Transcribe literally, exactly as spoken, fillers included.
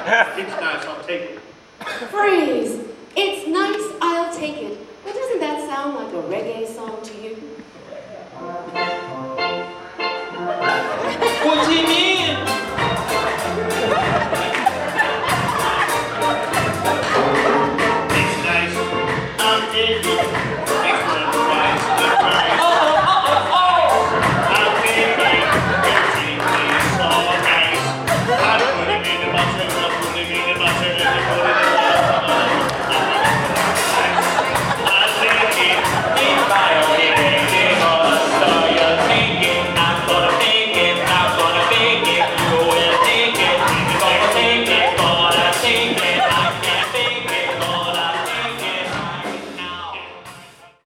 It's nice, I'll take it. Freeze! It's nice, I'll take it. Well, doesn't that sound like a reggae song to you? What do you mean?